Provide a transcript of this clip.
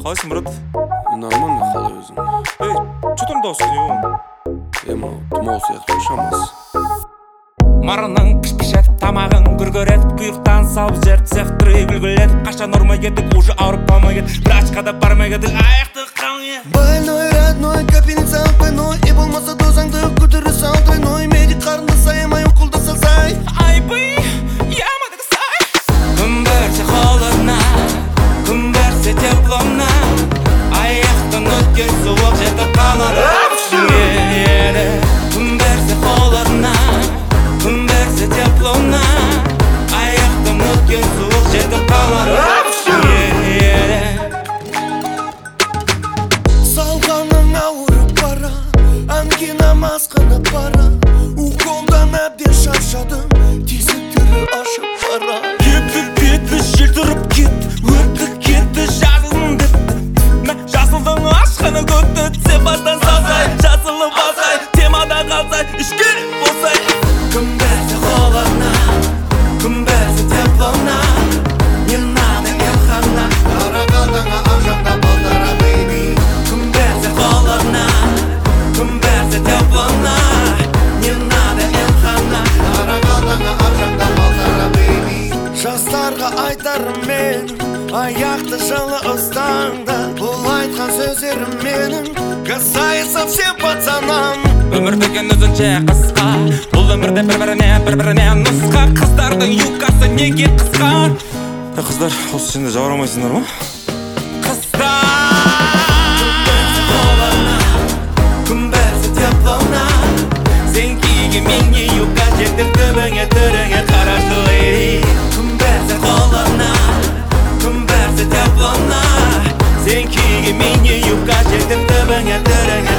Қалайсың, брат? Нормально, қалай өзің? Ей, что там дауыс келеді? Мынау тұмау сияқты шамасы. Марының піш-піш етіп, тамағын күркірет, құйықтан салып зерт сефтірі бүлгілет. Қаша норма едік, уже ауырып қалмай кет, врачқа да бармай кетік, аяқты қалмай. Больной, родной, капельница двойной, и болмаса дозаңды көтере сал тройной. Медик қарынды саямай, уколды салсай. Айбый, ямадық сай. Күн берсе холодна, күн берсе теплона, аяқтан өткен суық жетіп қалар ішіңе. Күн берсе холодна, күн берсе теплона, аяқтан өткен суық жетіп қалар ішіңе. Салғаның ауырып бара, ангина масқанып бара, уколдан әбден шаршадым, тесіктері ашып бара. Кетті, жел тұрып кетті, өтті кетті, жазылдың депті. Жасылдың ашқаны көтті, тсе бастан салсай, жасылып алсай, темада қалсай, ішке болсай. Күн берсе холодна, күн берсе теплона, не надо елхана, Қарақалдаңа ақшамда балдара, бейби. күн берсе холодна, күн берсе теплона, не надо елхана. Қарақалдаңа ақшамда балдара, бейби. Жастарға айтарым мен, аяқты жылы ұстаңда. Бұл айтқан сөздерім менің, касается всем пацанам. Өмір деген өзінше қысқа, бұл өмірде бір-біріне нұсқа. Қыздардың юбкасы неге қысқа? Қыздар, осы сенде жаурамайсыңдар ма? Қыздар! Күн берсе теплона, сен киген менде юбка жетіп түбіңе түріңе қарашы лейди. Күн берсе холодна, күн берсе теплона, сен киген менде юбка жетіп түбіңе түріңе